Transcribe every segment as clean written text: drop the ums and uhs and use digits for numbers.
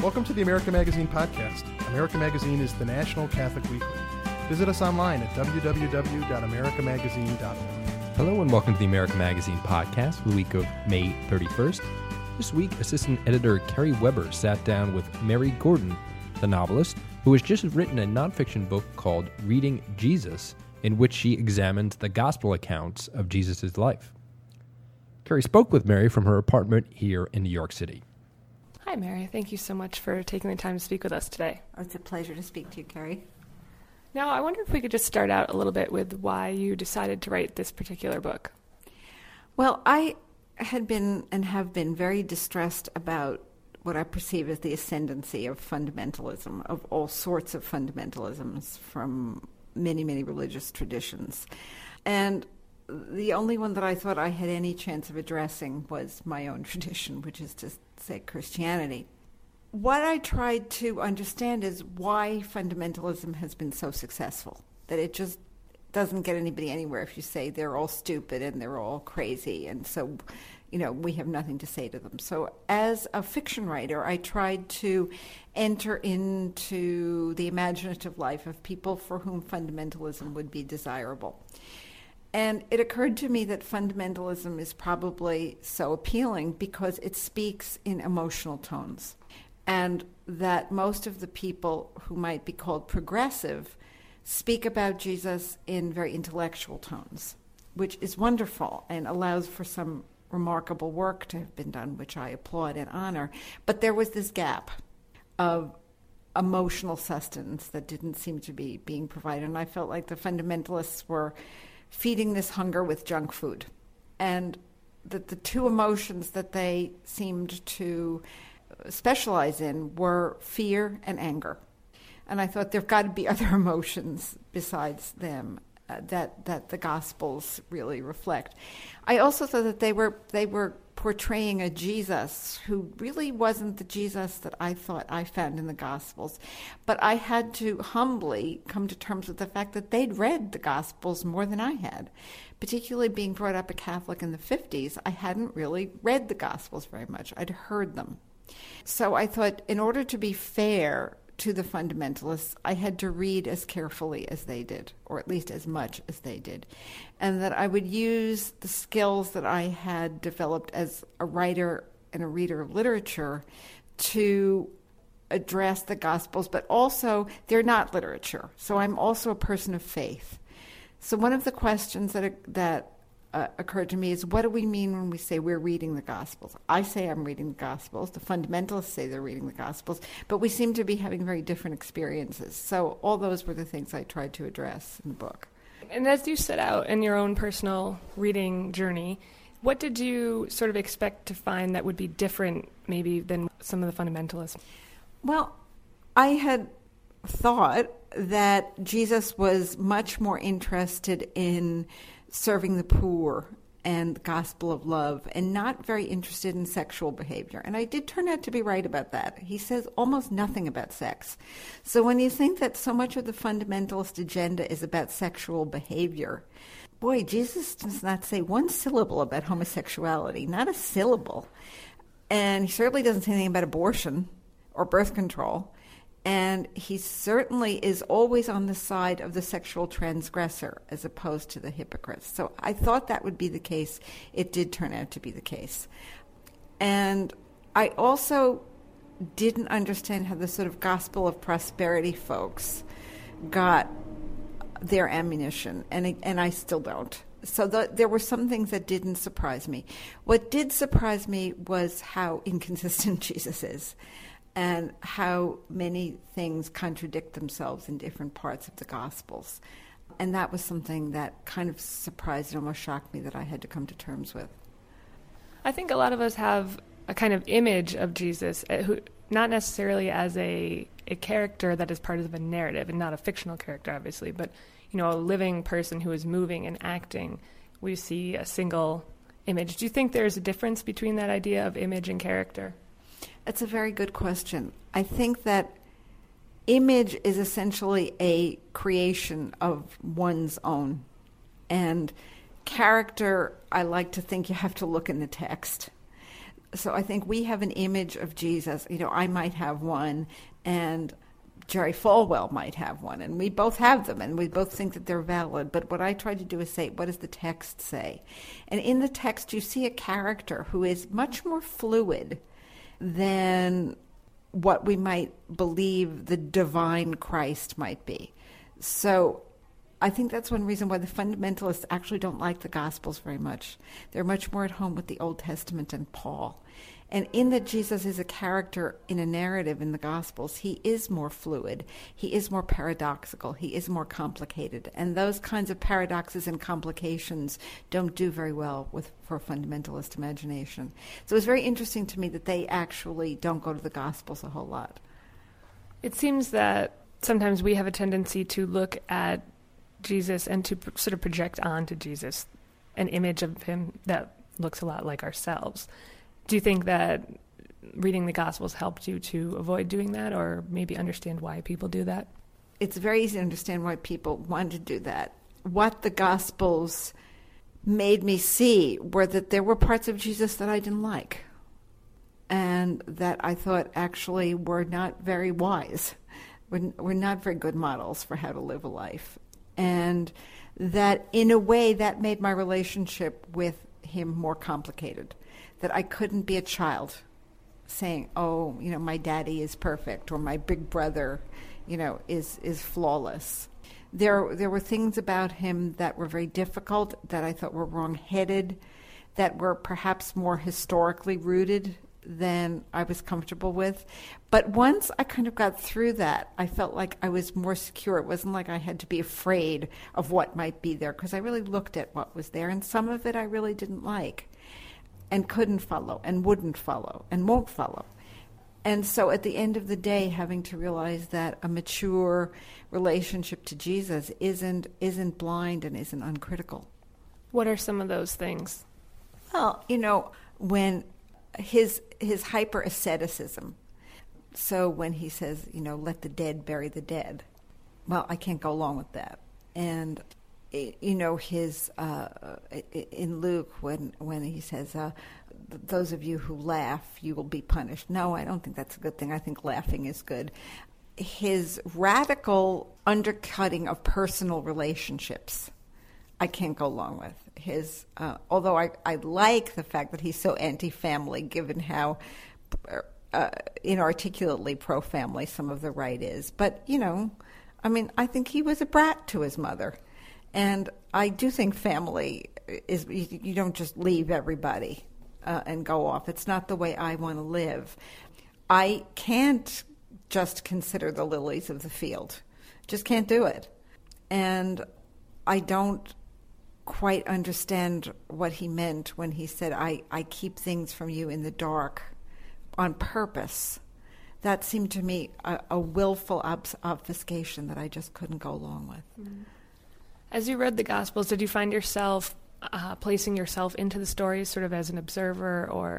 Welcome to the America Magazine podcast. America Magazine is the national Catholic weekly. Visit us online at www.americamagazine.org. Hello and welcome to the America Magazine podcast for the week of May 31st. This week, Assistant Editor Kerry Weber sat down with Mary Gordon, the novelist, who has just written a nonfiction book called Reading Jesus, in which she examined the gospel accounts of Jesus' life. Kerry spoke with Mary from her apartment here in New York City. Hi, Mary. Thank you so much for taking the time to speak with us today. Oh, it's a pleasure to speak to you, Kerry. Now, I wonder if we could just start out a little bit with why you decided to write this particular book. Well, I had been and have been very distressed about what I perceive as the ascendancy of fundamentalism, of all sorts of fundamentalisms from many, many religious traditions. And the only one that I thought I had any chance of addressing was my own tradition, which is to say Christianity. What I tried to understand is why fundamentalism has been so successful, that it just doesn't get anybody anywhere if you say they're all stupid and they're all crazy, and so, we have nothing to say to them. So as a fiction writer, I tried to enter into the imaginative life of people for whom fundamentalism would be desirable. And it occurred to me that fundamentalism is probably so appealing because it speaks in emotional tones, and that most of the people who might be called progressive speak about Jesus in very intellectual tones, which is wonderful and allows for some remarkable work to have been done, which I applaud and honor. But there was this gap of emotional sustenance that didn't seem to be being provided, and I felt like the fundamentalists were feeding this hunger with junk food, and that the two emotions that they seemed to specialize in were fear and anger. And I thought there've got to be other emotions besides them that the Gospels really reflect. I also thought that they were portraying a Jesus who really wasn't the Jesus that I thought I found in the Gospels. But I had to humbly come to terms with the fact that they'd read the Gospels more than I had. Particularly being brought up a Catholic in the 50s, I hadn't really read the Gospels very much. I'd heard them. So I thought, in order to be fair to the fundamentalists, I had to read as carefully as they did, or at least as much as they did, and that I would use the skills that I had developed as a writer and a reader of literature to address the Gospels, but also they're not literature, so I'm also a person of faith. So one of the questions that occurred to me is, what do we mean when we say we're reading the Gospels? I say I'm reading the Gospels. The fundamentalists say they're reading the Gospels, but we seem to be having very different experiences. So all those were the things I tried to address in the book. And as you set out in your own personal reading journey, what did you sort of expect to find that would be different maybe than some of the fundamentalists? Well, I had thought that Jesus was much more interested in serving the poor and the gospel of love, and not very interested in sexual behavior. And I did turn out to be right about that. He says almost nothing about sex. So when you think that so much of the fundamentalist agenda is about sexual behavior, boy, Jesus does not say one syllable about homosexuality, not a syllable. And he certainly doesn't say anything about abortion or birth control. And he certainly is always on the side of the sexual transgressor as opposed to the hypocrites. So I thought that would be the case. It did turn out to be the case. And I also didn't understand how the sort of gospel of prosperity folks got their ammunition, and I still don't. So there were some things that didn't surprise me. What did surprise me was how inconsistent Jesus is, and how many things contradict themselves in different parts of the Gospels. And that was something that kind of surprised and almost shocked me that I had to come to terms with. I think a lot of us have a kind of image of Jesus, who not necessarily as a character that is part of a narrative, and not a fictional character, obviously, but a living person who is moving and acting. We see a single image. Do you think there's a difference between that idea of image and character? That's a very good question. I think that image is essentially a creation of one's own. And character, I like to think you have to look in the text. So I think we have an image of Jesus. I might have one, and Jerry Falwell might have one, and we both have them, and we both think that they're valid. But what I try to do is say, what does the text say? And in the text, you see a character who is much more fluid than what we might believe the divine Christ might be. So I think that's one reason why the fundamentalists actually don't like the Gospels very much. They're much more at home with the Old Testament and Paul. And in that Jesus is a character in a narrative in the Gospels, he is more fluid, he is more paradoxical, he is more complicated. And those kinds of paradoxes and complications don't do very well for a fundamentalist imagination. So it's very interesting to me that they actually don't go to the Gospels a whole lot. It seems that sometimes we have a tendency to look at Jesus and to sort of project onto Jesus an image of him that looks a lot like ourselves. Do you think that reading the Gospels helped you to avoid doing that, or maybe understand why people do that? It's very easy to understand why people want to do that. What the Gospels made me see were that there were parts of Jesus that I didn't like, and that I thought actually were not very wise, were not very good models for how to live a life. And that in a way that made my relationship with him more complicated. That I couldn't be a child saying, my daddy is perfect, or my big brother, is flawless. There were things about him that were very difficult, that I thought were wrong-headed, that were perhaps more historically rooted than I was comfortable with. But once I kind of got through that, I felt like I was more secure. It wasn't like I had to be afraid of what might be there, because I really looked at what was there, and some of it I really didn't like, and couldn't follow, and wouldn't follow, and won't follow. And so at the end of the day, having to realize that a mature relationship to Jesus isn't blind and isn't uncritical. What are some of those things? Well, when his hyper asceticism. So when he says, let the dead bury the dead, well, I can't go along with that. And his in Luke when he says, "Those of you who laugh, you will be punished." No, I don't think that's a good thing. I think laughing is good. His radical undercutting of personal relationships, I can't go along with. His, although I like the fact that he's so anti-family, given how inarticulately pro-family some of the right is. But, I think he was a brat to his mother. And I do think family is, you don't just leave everybody and go off. It's not the way I want to live. I can't just consider the lilies of the field. Just can't do it. And I don't quite understand what he meant when he said, I keep things from you in the dark on purpose. That seemed to me a willful obfuscation that I just couldn't go along with. Mm-hmm. As you read the Gospels, did you find yourself placing yourself into the stories sort of as an observer, or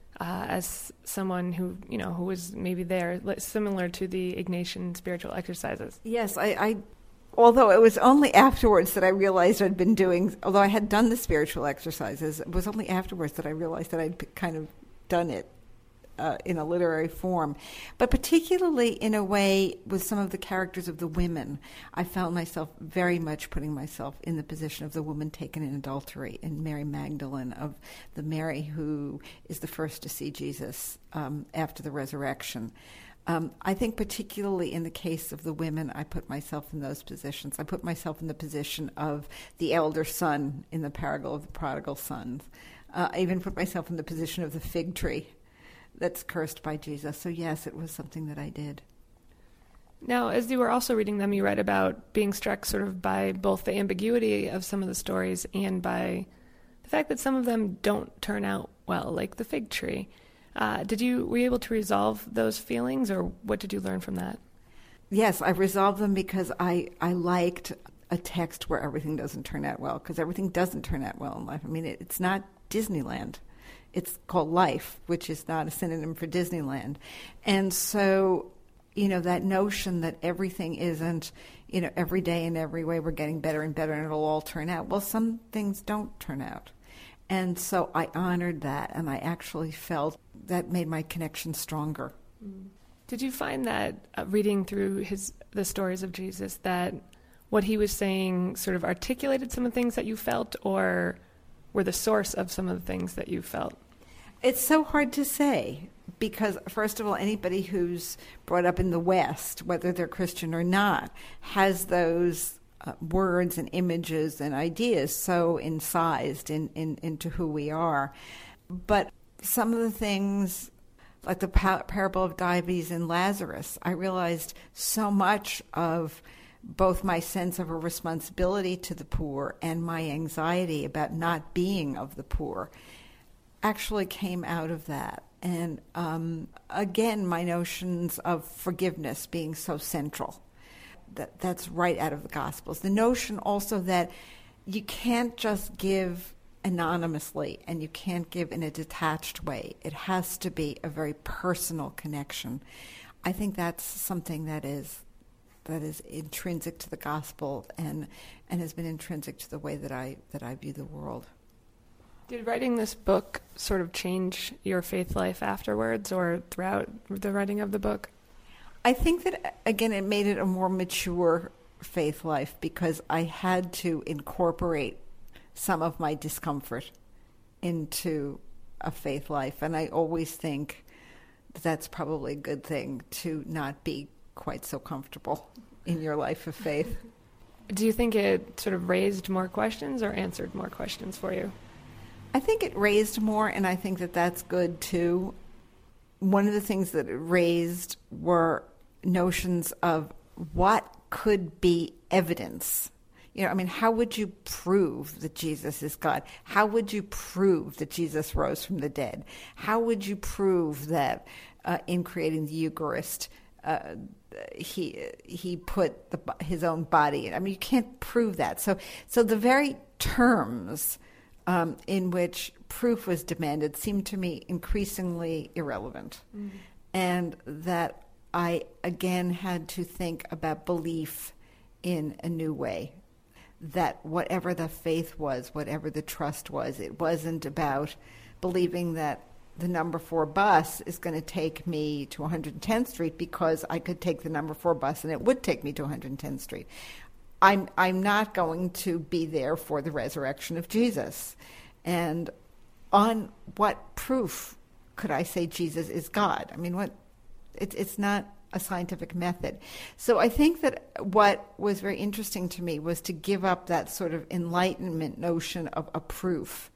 as someone who was maybe there, similar to the Ignatian spiritual exercises? Yes, I although it was only afterwards that I realized I'd been doing, although I had done the spiritual exercises, it was only afterwards that I realized that I'd kind of done it in a literary form. But particularly in a way with some of the characters of the women, I found myself very much putting myself in the position of the woman taken in adultery, in Mary Magdalene, of the Mary who is the first to see Jesus after the resurrection. I think particularly in the case of the women, I put myself in those positions. I put myself in the position of the elder son in the parable of the prodigal sons. I even put myself in the position of the fig tree that's cursed by Jesus. So yes, it was something that I did. Now, as you were also reading them, you read about being struck sort of by both the ambiguity of some of the stories and by the fact that some of them don't turn out well, like the fig tree. Were you able to resolve those feelings, or what did you learn from that? Yes, I resolved them because I liked a text where everything doesn't turn out well, because everything doesn't turn out well in life. I mean, it's not Disneyland. It's called life, which is not a synonym for Disneyland. And so, that notion that everything isn't, every day in every way we're getting better and better and it'll all turn out. Well, some things don't turn out. And so I honored that, and I actually felt that made my connection stronger. Did you find that reading through the stories of Jesus, that what he was saying sort of articulated some of the things that you felt, or were the source of some of the things that you felt? It's so hard to say because, first of all, anybody who's brought up in the West, whether they're Christian or not, has those words and images and ideas so incised into who we are. But some of the things, like the parable of diabetes and Lazarus, I realized so much of both my sense of a responsibility to the poor and my anxiety about not being of the poor actually came out of that. And again, my notions of forgiveness being so central. That's right out of the Gospels. The notion also that you can't just give anonymously and you can't give in a detached way. It has to be a very personal connection. I think that's something that is intrinsic to the Gospel and has been intrinsic to the way that I view the world. Did writing this book sort of change your faith life afterwards or throughout the writing of the book? I think that, again, it made it a more mature faith life because I had to incorporate some of my discomfort into a faith life. And I always think that's probably a good thing, to not be quite so comfortable in your life of faith. Do you think it sort of raised more questions or answered more questions for you? I think it raised more, and I think that that's good too. One of the things that it raised were notions of what could be evidence. How would you prove that Jesus is God? How would you prove that Jesus rose from the dead? How would you prove that in creating the Eucharist, he put his own body in? You can't prove that. So the very terms in which proof was demanded seemed to me increasingly irrelevant. Mm-hmm. And that I, again, had to think about belief in a new way. That whatever the faith was, whatever the trust was, it wasn't about believing that the number 4 bus is going to take me to 110th Street because I could take the number 4 bus and it would take me to 110th Street. I'm not going to be there for the resurrection of Jesus. And on what proof could I say Jesus is God? It's not a scientific method. So I think that what was very interesting to me was to give up that sort of Enlightenment notion of a proof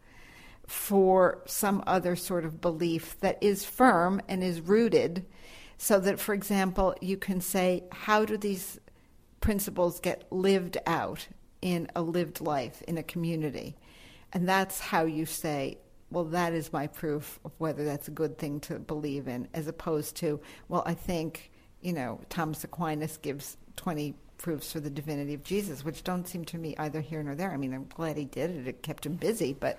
for some other sort of belief that is firm and is rooted, so that, for example, you can say, how do these principles get lived out in a lived life, in a community? And that's how you say, well, that is my proof of whether that's a good thing to believe in, as opposed to, well, I think, Thomas Aquinas gives 20 proofs for the divinity of Jesus, which don't seem to me either here nor there. I'm glad he did it. It kept him busy, but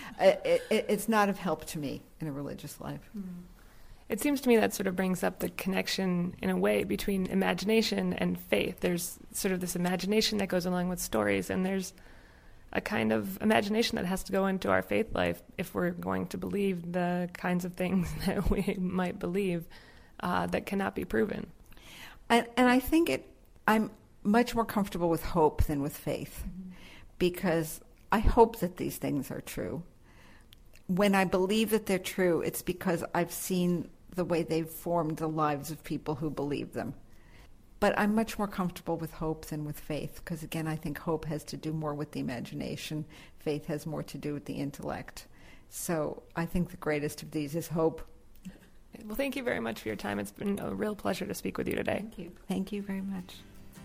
it's not of help to me in a religious life. Mm. It seems to me that sort of brings up the connection, in a way, between imagination and faith. There's sort of this imagination that goes along with stories, and there's a kind of imagination that has to go into our faith life if we're going to believe the kinds of things that we might believe that cannot be proven. And I think I'm much more comfortable with hope than with faith, because I hope that these things are true. When I believe that they're true, it's because I've seen the way they've formed the lives of people who believe them. But I'm much more comfortable with hope than with faith, because, again, I think hope has to do more with the imagination. Faith has more to do with the intellect. So I think the greatest of these is hope. Well, thank you very much for your time. It's been a real pleasure to speak with you today. Thank you. Thank you very much.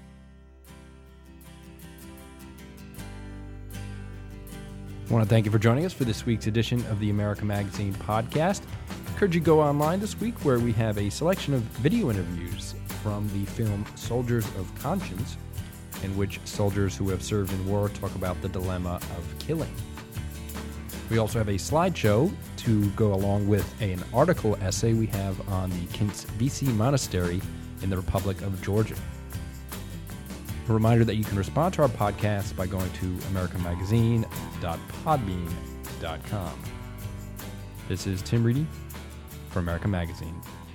I want to thank you for joining us for this week's edition of the America Magazine podcast. I encourage you to go online this week, where we have a selection of video interviews from the film Soldiers of Conscience, in which soldiers who have served in war talk about the dilemma of killing. We also have a slideshow to go along with an article essay we have on the Kintsvisi Monastery in the Republic of Georgia. A reminder that you can respond to our podcast by going to americanmagazine.podbean.com. americaMagazine.com. This is Tim Reedy for America Magazine.